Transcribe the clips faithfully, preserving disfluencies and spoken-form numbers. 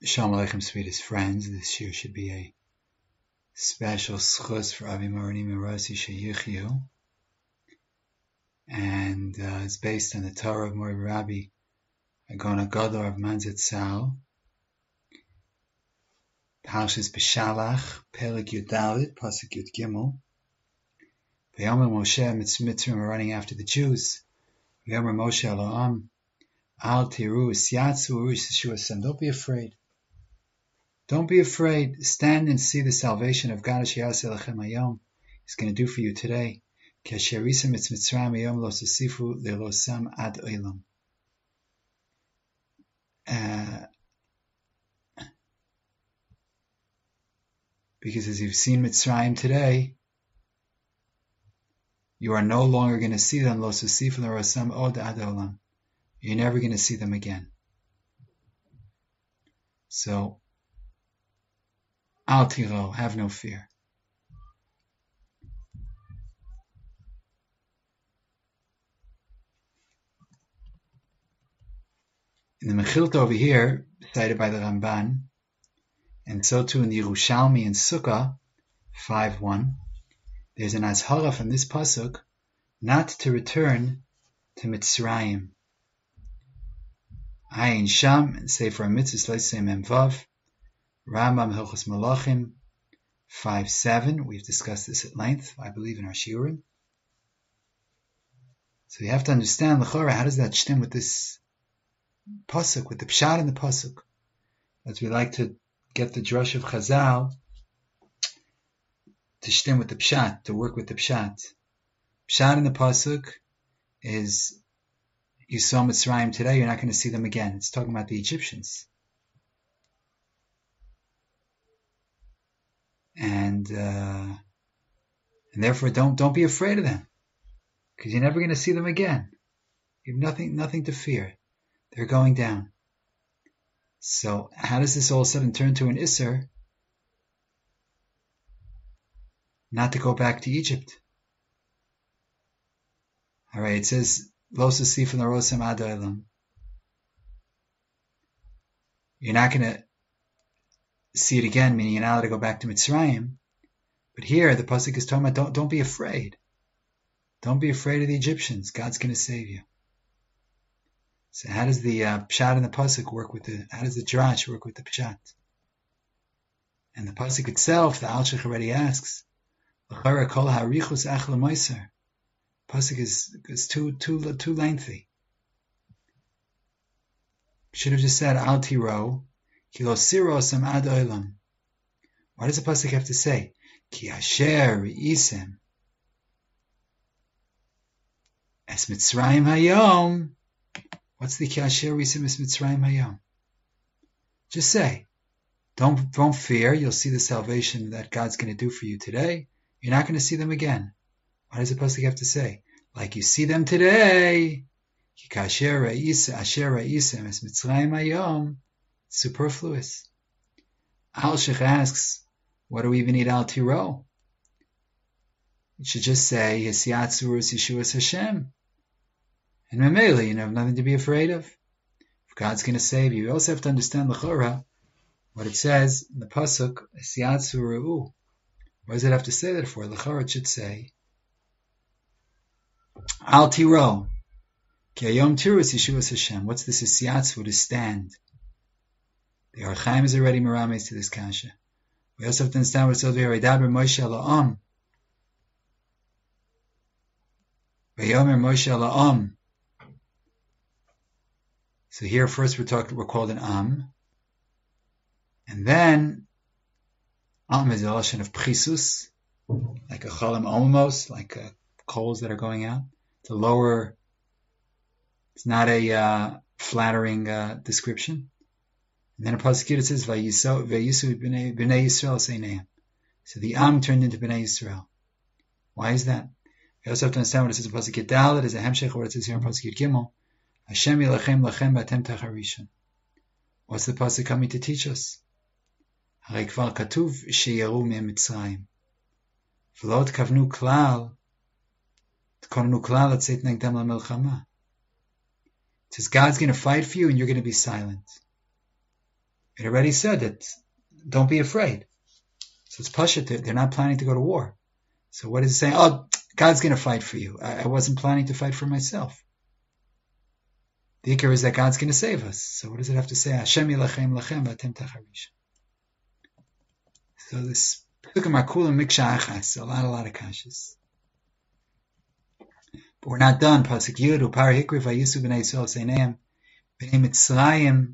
Shalom Aleichem, sweetest friends. This year should be a special schus for Avi Marani Merasi Sheyichyu, and uh, it's based on the Torah of Mori Rabbi Agona Gadol of Manzet Sal. Parshas B'Shalach, Pelik Yudalit, Pasuk Yud Gimel. V'yomer Moshe Mitzrayim are running after the Jews. V'yomer Moshe Elohim, Al Tiru Isyatzu Urishu Hashem. Don't be afraid. Don't be afraid. Stand and see the salvation of God. He's going to do for you today. Because as you've seen Mitzrayim today, you are no longer going to see them. You're never going to see them again. So, Al Tiro, have no fear. In the Mechilta over here, cited by the Ramban, and so too in the Yerushalmi and Sukkah, five one, there's an azhara from this pasuk not to return to Mitzrayim. Ayin Sham, and Sefer HaMitzvos, let's say Memvav, Rambam Hilchos Malachim, five seven. We've discussed this at length, I believe, in our shiurim. So you have to understand, l'chora, how does that stem with this pasuk, with the pshat in the pasuk? As we like to get the drush of Chazal to stem with the pshat, to work with the pshat. Pshat in the pasuk is, you saw Mitzrayim today, you're not going to see them again. It's talking about the Egyptians. And uh, and therefore don't don't be afraid of them, because you're never going to see them again. You have nothing nothing to fear. They're going down. So how does this all of a sudden turn to an Isser not to go back to Egypt? All right, it says Lo Sasif and Rosam Ad Olam. You're not going to see it again, meaning you're not allowed to go back to Mitzrayim. But here, the pasuk is talking about don't, don't be afraid. Don't be afraid of the Egyptians. God's going to save you. So how does the uh, pshat in the pasuk work with the, how does the drash work with the pshat? And the pasuk itself, the Alshich already asks, L'chara kol ha'arichus ach l'moiser. Pasuk is, is too, too, too lengthy. Should have just said, Al tiro, Ki lo sirosam ad olam. Why does the pasuk have to say Ki asher isem es Mitzrayim hayom? What's the Ki asher isem es Mitzrayim hayom? Just say, don't don't fear. You'll see the salvation that God's going to do for you today. You're not going to see them again. Why does the pasuk have to say like you see them today? Ki asher isem asher isem es Mitzrayim hayom. Superfluous. Alshich asks, what do we even need Al Tiro? It should just say, Hisyatzu Yeshuas Hashem. And Memele, you have nothing to be afraid of. If God's going to save you, you also have to understand l'chora, what it says in the pasuk, Hisyatzu Re'u. What does it have to say that for? L'chora, it should say, Al Tiro. Ki Hayom Tirus Yeshuas Hashem. What's this Hisyatzu, to stand? The Archaim is already merames to this kasha. We also have to understand what it says here. V'yidaber Moshe la'am. V'yomer Moshe la'am. So here first we're talking, we're called an am, and then am is a lashon of pchisus, like a chalam omamos, like uh, coals that are going out. It's a lower. It's not a uh, flattering uh, description. And then a pasuk it says, "Vayisu b'nei Yisrael seineim." So the Am turned into b'nei Yisrael. Why is that? We also have to understand what it says in pasuk Yudal. It is a hemshech of what it says here in pasuk Yud Gimel. Hashem yilachem lachem b'atem tacharishon. What's the pasuk coming to teach us? Harei kvar katuv sheyaru mi'Mitzrayim. V'lo tkavnu klal tkavnu klal letzeit negdam la'melchama. It says God's going to fight for you and you're going to be silent. It already said that don't be afraid. So it's Pasha, they're not planning to go to war. So what is it saying? Oh, God's going to fight for you. I, I wasn't planning to fight for myself. The ikar is that God's going to save us. So what does it have to say? Hashem yilachem lachem v'atem tacharish. So this Pesukim are kulam miksha achas, a lot, a lot of kashas. But we're not done. Pasuk Yud, upar hikri vayisu b'nei Yisrael seineim, b'nei Mitzrayim,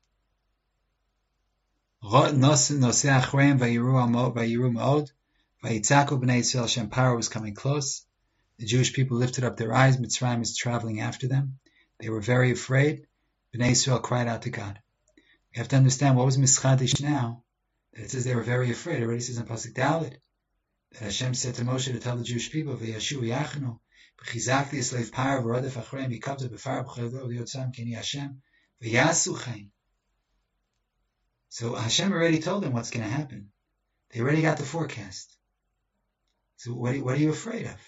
nosei achreim vayiru ma'od, vayitzaku b'nei Yisrael, Shem Paro was coming close. The Jewish people lifted up their eyes. Mitzrayim is traveling after them. They were very afraid. Bnei Yisrael cried out to God. We have to understand what was mischadish now. That it says they were very afraid. It already says in Pasuk Dalet that Hashem said to Moshe to tell the Jewish people, "V'yashu yachnu b'chizak v'yislev par v'rodef achreim yikavzu b'far b'chaydo v'yotzam kini Hashem v'yasu chayin." So Hashem already told them what's going to happen. They already got the forecast. So what, what are you afraid of?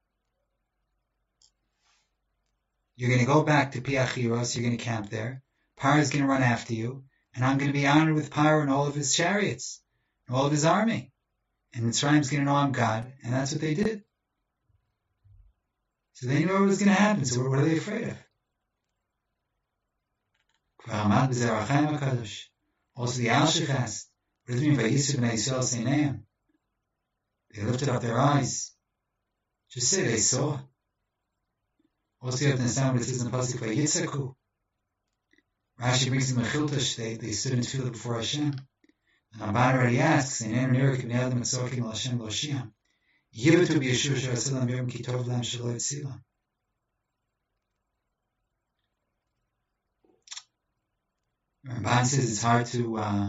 You're going to go back to Piachiros, you're going to camp there. Par is going to run after you, and I'm going to be honored with Par and all of his chariots, and all of his army. And Mitzrayim's going to know I'm God, and that's what they did. So they knew what was going to happen, so what are they afraid of? Also the Alshich asked, what does it mean by Yisuf and Yisrael Seineim? They lifted up their eyes. Just say they saw. Also, you have to understand what it says in the Pasuk by Yitzaku. Rashi brings in Mechiltash, they, they stood in tefillah before Hashem. And Ramban already asks, in Aaron Erik, Ibn Adam, Matzokim, Al Hashem, Lo Shiam, Yivitu b'Yeshua Sharaselam, Yom Kitov Lam Shelo Yitzilam. Ramban says it's hard to, uh,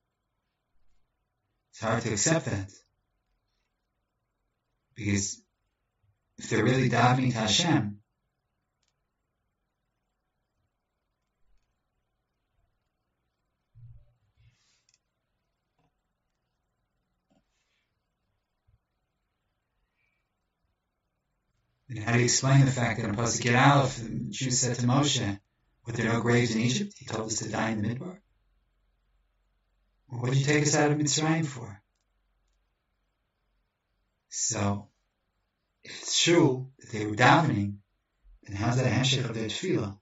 it's hard to accept that. Because if they're really davening to Hashem, then how do you explain the fact that in Pasuk Yud Aleph, the Jews said to Moshe, "Were there no graves in Egypt? He told us to die in the Midbar. Well, what did you take us out of Mitzrayim for?" So, if it's true that they were davening, then how's that a hemshech of their tefillah?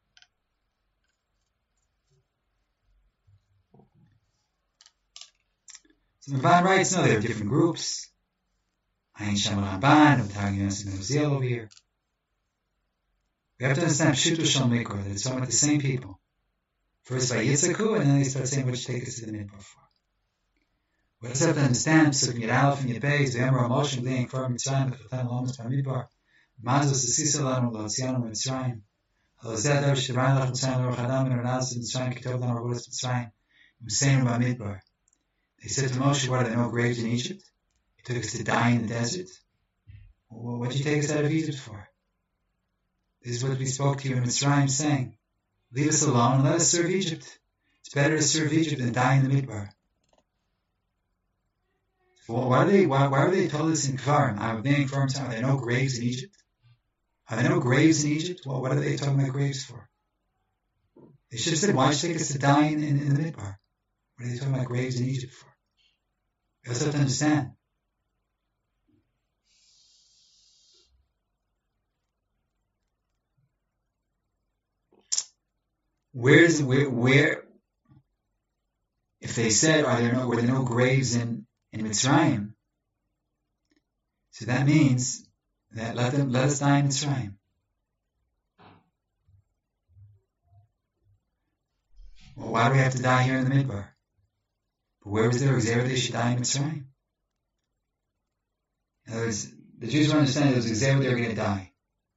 So the Ramban writes, no, there are different groups. Ayin Shem Ramban, Utag Yonah and Uziel over here. We have to understand Pshuto Shel Mikra, that it's talking about the same people. First by Yitzaku, and then they start saying, what you take us to the Midbar for? We also have to understand, Pesuk Yud Aleph and Yud Beis, V'emar HaMoshe B'lei Kvar Mitzrayim, V'chatan L'omas B'Midbar, Mazos Esisa Lanu L'Otzianu Mitzrayim, Halozeh Adav Sh'Tevrayin Lach Mitzrayim L'Ruach Adam, and Renaz Mitzrayim, Kitov Lanu Rabodas Mitzrayim, M'Seinu B'Midbar. They said to Moshe, what, are there no graves in Egypt? He took us to die in the desert? Well, what did you take us out of Egypt for? This is what we spoke to you in Mitzrayim, saying, leave us alone and let us serve Egypt. It's better to serve Egypt than die in the Midbar. Well, why are they? Why, why are they told us in Kvarim? I'm being Kvarim. Are there no graves in Egypt? Are there no graves in Egypt? Well, what are they talking about graves for? They should have said, why should you take us to die in, in, in the Midbar? What are they talking about graves in Egypt for? You also have to understand. Where's where where? If they said, are there no were there no graves in in Mitzrayim? So that means that let them let us die in Mitzrayim. Well, why do we have to die here in the Midbar? But where was there Xer they should die in Mitzrayim? In other words, the Jews don't understand there was Xer they were going to die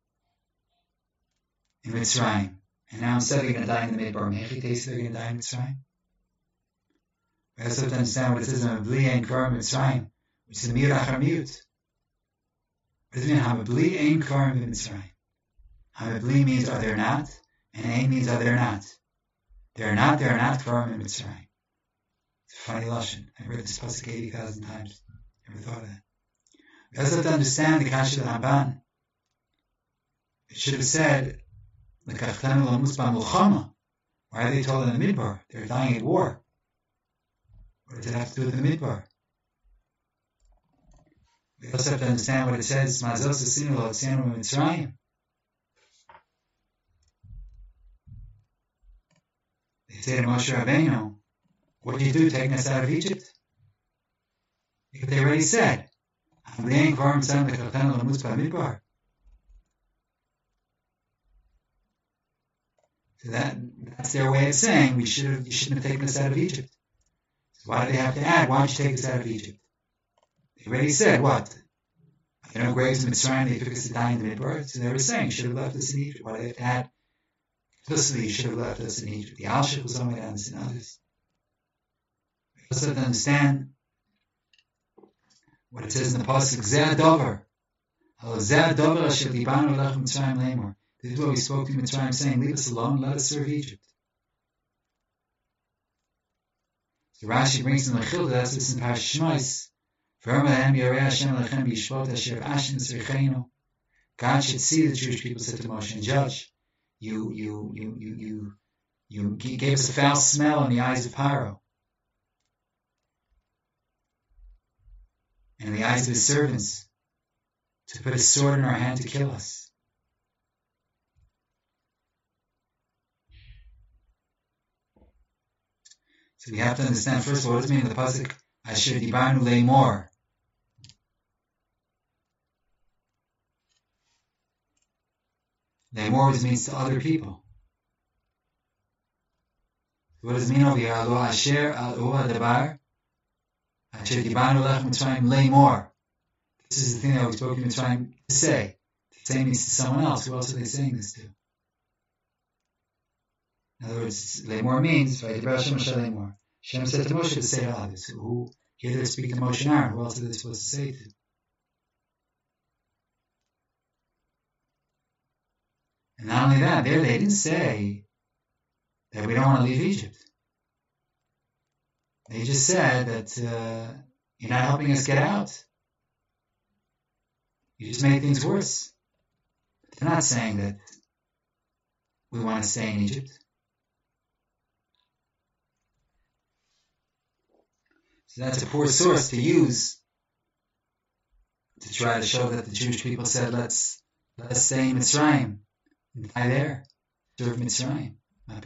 in Mitzrayim. And now instead they're going to die in the Midbar. Mechi Tesi, they're going to die in Mitzrayim. We also have to understand what it says in Bli Ein Kvarim Mitzrayim, which is the Mir Achar Miut. What does it mean? Hamabli Ein Kvarim Mitzrayim. Hamabli means are there not, and Ein means are there not. There are not, there are not Kvarim in Mitzrayim. It's a funny lashon. I've read this pasuk eighty thousand times. Never thought of that. We also have to understand the Kasha of the Ramban. It should have said, why are they told in the Midbar? They're dying at war. What does it have to do with the Midbar? We also have to understand what it says, Mazos Asinu Lo Tzenu Mitzrayim. They say to Moshe Rabbeinu, what did you do taking us out of Egypt? Because they already said, so that, that's their way of saying we should have, you shouldn't have taken us out of Egypt. So why do they have to add, why did you take us out of Egypt? They already said, what? You know, graves in Mitzrayim, they took us to die in the Midbar. So they were saying, you should have left us in Egypt. Why do they have to add, explicitly, you should have left us in Egypt. The Al-Shich was on this and others. We also have to understand what it says in the pasuk, Zeh Dover. Zeh Dover asher dibanu lechem Mitzrayim lemor. This is what we spoke to Mitzrayim, saying, leave us alone, let us serve Egypt. So Rashi brings in the Childa, that's what's in Parashat Shmos. V'ermahem yorei Hashem lechem b'yishvot asher ashen tzrichenu. God should see the Jewish people, said to Moshe, and judge. You, you, you, you, you, you gave us a foul smell in the eyes of Paro, and in the eyes of his servants, to put a sword in our hand to kill us. So we have to understand first of all, what does it mean in the pasuk, Asher Dibanu Leimor? Leimor just means to other people. What does it mean over here? Alo Asher Al Adabar Asher Dibanu Lechem Mitzrayim Leimor. This is the thing that we spoke in Mitzrayim to say. To say means to someone else. Who else are they saying this to? In other words, Leimor means, Vayidbar Hashem Moshe Leimor. Hashem said to Moshe to say to others. Who, here they speak to Moshe and Aaron. Who else are they supposed to say to? And not only that, there they didn't say that we don't want to leave Egypt. They just said that uh, you're not helping us get out. You just made things worse. But they're not saying that we want to stay in Egypt. So that's a poor source to use to try to show that the Jewish people said, let's let us stay in Mitzrayim and die there, serve Mitzrayim.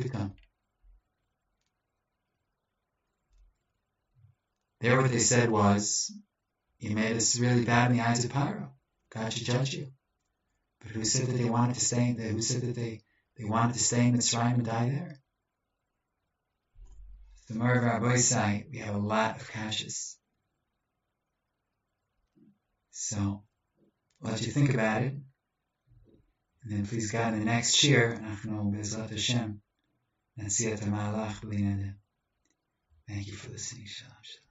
There what they said was, you made us really bad in the eyes of Paro. God should judge you. But who said that they wanted to stay there? Who said that they, they wanted to stay in Mitzrayim and die there? The Marav Rabbi side, we have a lot of kashas. So, I'll let you think about it. And then please God, in the next year, Nachnu Bezrat Hashem, Nasiyat HaMalach B'li Neder. Thank you for listening. Shalom. Shalom.